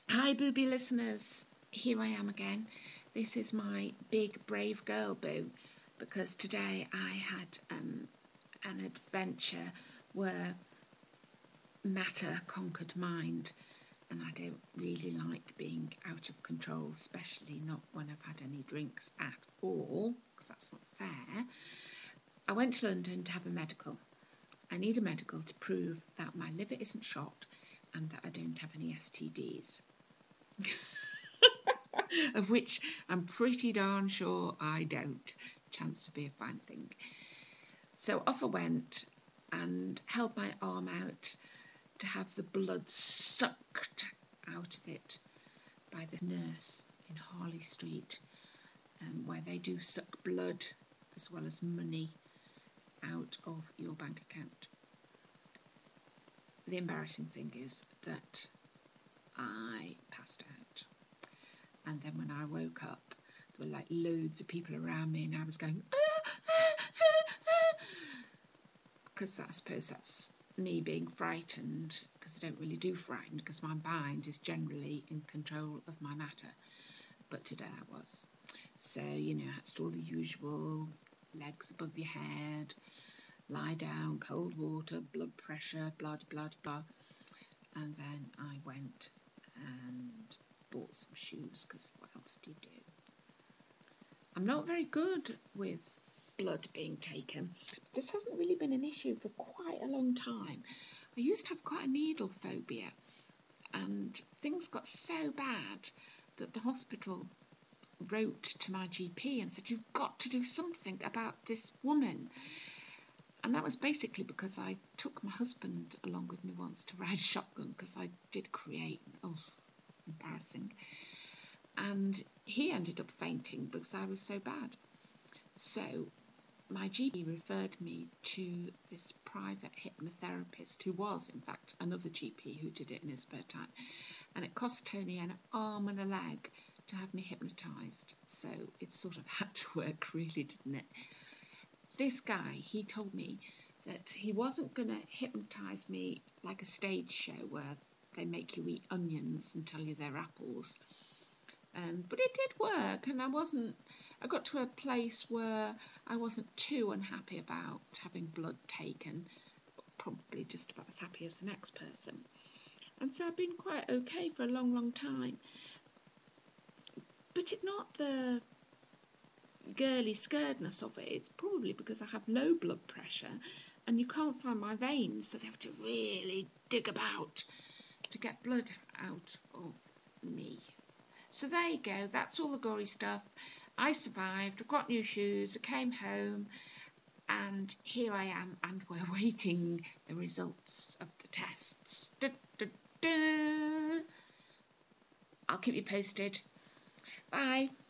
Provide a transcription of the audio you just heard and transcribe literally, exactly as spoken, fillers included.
Hi booby listeners, here I am again. This is my big brave girl boo, because today I had um, an adventure where matter conquered mind, and I don't really like being out of control, especially not when I've had any drinks at all, because that's not fair. I went to London to have a medical. I need a medical to prove that my liver isn't shot and that I don't have any S T Ds. Of which I'm pretty darn sure I don't. Chance to be a fine thing. So off I went and held my arm out to have the blood sucked out of it by this nurse in Harley Street, um, where they do suck blood as well as money out of your bank account. The embarrassing thing is that I passed out. And then when I woke up, there were like loads of people around me, and I was going, ah, ah, ah, ah, because I suppose that's me being frightened, because I don't really do frightened, because my mind is generally in control of my matter. But today I was. So, you know, I had to do all the usual, legs above your head, lie down, cold water, blood pressure, blah, blah, blah. And then I went and bought some shoes, because what else do you do? I'm not very good with blood being taken. This hasn't really been an issue for quite a long time. I used to have quite a needle phobia, and things got so bad that the hospital wrote to my G P and said, you've got to do something about this woman. And that was basically because I took my husband along with me once to ride shotgun, because I did create, oh, embarrassing. And he ended up fainting because I was so bad. So my G P referred me to this private hypnotherapist, who was, in fact, another G P who did it in his spare time. And it cost Tony an arm and a leg to have me hypnotised. So it sort of had to work, really, didn't it? This guy, he told me that he wasn't going to hypnotise me like a stage show where they make you eat onions and tell you they're apples. Um, but it did work, and I wasn't, I got to a place where I wasn't too unhappy about having blood taken, probably just about as happy as the next person. And so I've been quite okay for a long, long time. But it's not the girly scaredness of it, it's probably because I have low blood pressure and you can't find my veins, so they have to really dig about to get blood out of me. So there you go, that's all the gory stuff. I survived, I got new shoes, I came home, and here I am, and we're waiting the results of the tests. Da, da, da. I'll keep you posted. Bye.